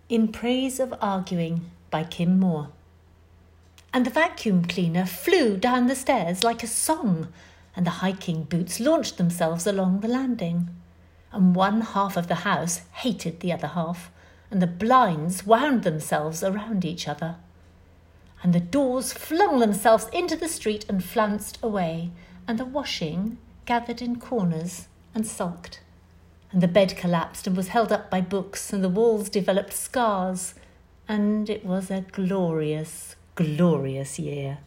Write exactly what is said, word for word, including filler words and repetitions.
In Praise of Arguing by Kim Moore. And the vacuum cleaner flew down the stairs like a song, and the hiking boots launched themselves along the landing. And one half of the house hated the other half, and the blinds wound themselves around each other. And the doors flung themselves into the street and flounced away, and the washing gathered in corners and sulked. And the bed collapsed and was held up by books, and the walls developed scars, and it was a glorious, glorious year.